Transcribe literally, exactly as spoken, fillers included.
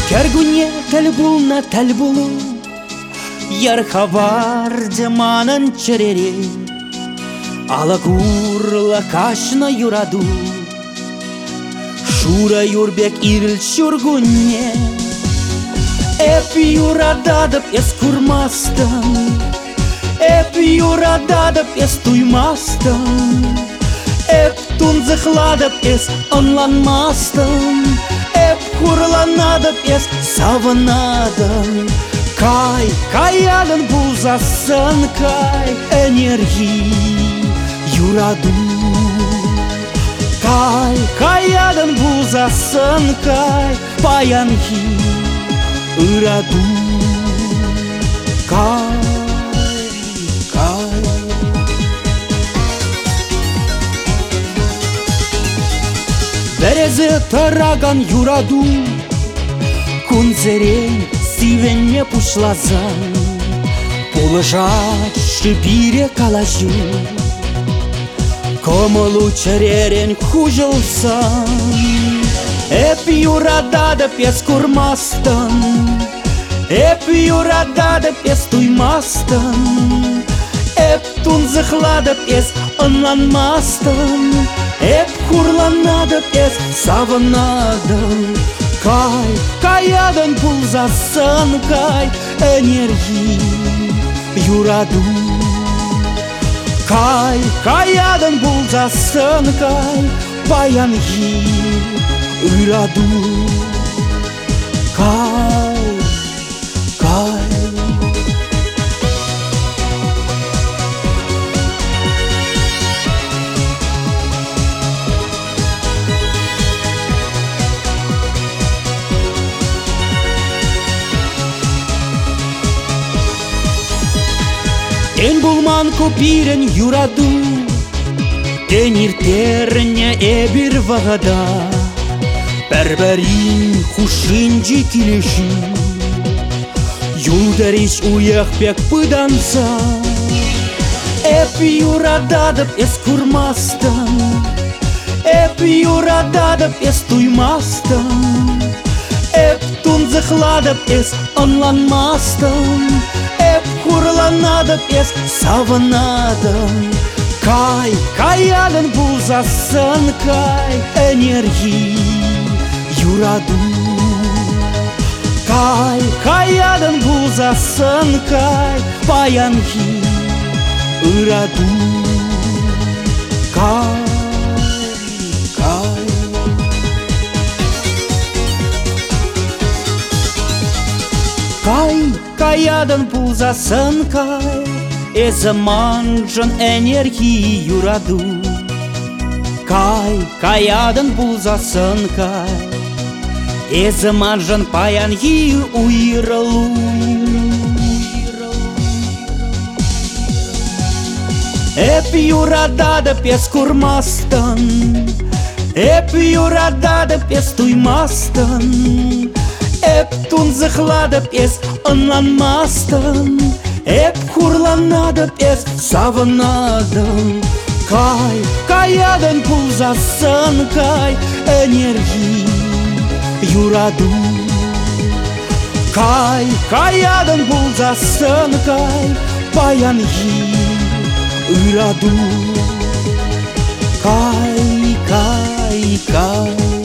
Кергуне тәл булна тәл булу, ярхавар деманын черере, алагурла кашна юраду, шура юрбек ирил шургуне, эп юрададып ес курмастан, эп юрададып ес туймастан, эп тунзыхладып ес онланмастан, эп хурланадып ес савынадан. Кай, каядын булзасын кай, энергии юраду. Кай, каядын булзасын кай, баянхи ыраду. Кай, кай. Березе тараган юраду, кунзерей сивенне пушлазан, пулыжат шибире калажу, комолу черерен хужылсан, эп юрадада пес курмастан, эп юрадада пес туймастан, эп тунзыхлада пес онланмастан, эп хурланада пес савынадан. Кай, каядын пулзасын кай, энергии юраду. Кай, каядын пулзасын кай, баянхи ыраду. Кай, кай. Эн булман купирен юраду, эн иртерне эбир вагада, перберин хушинджи килеши, юлдариш уяхпек пыданса, эп юрададып эс курмастан, эп юрададып эс туймастан, эп тунзыхладып эс онланмастан, эп хурланадып эс савынадан. Кай, каядын булзасын кай, энергии юраду. Кай, каядын булзасын кай, баянхи ыраду. Кай, кай. Кай, каядын пулзасын кай, эзі манжын энергии юраду. Кай, каядын пулзасын кай, эзі манжын паянхи уйралу. Эп юрадады пес курмастан, эп юрадады пес туймастан, эп тунзыхладып эс онланмастан, эп хурланадып эс савынадан. Кай, каядын пулзасын кай, энергии юраду. Кай, каядын пулзасын кай, баянхи ыраду. Кай, кай, кай.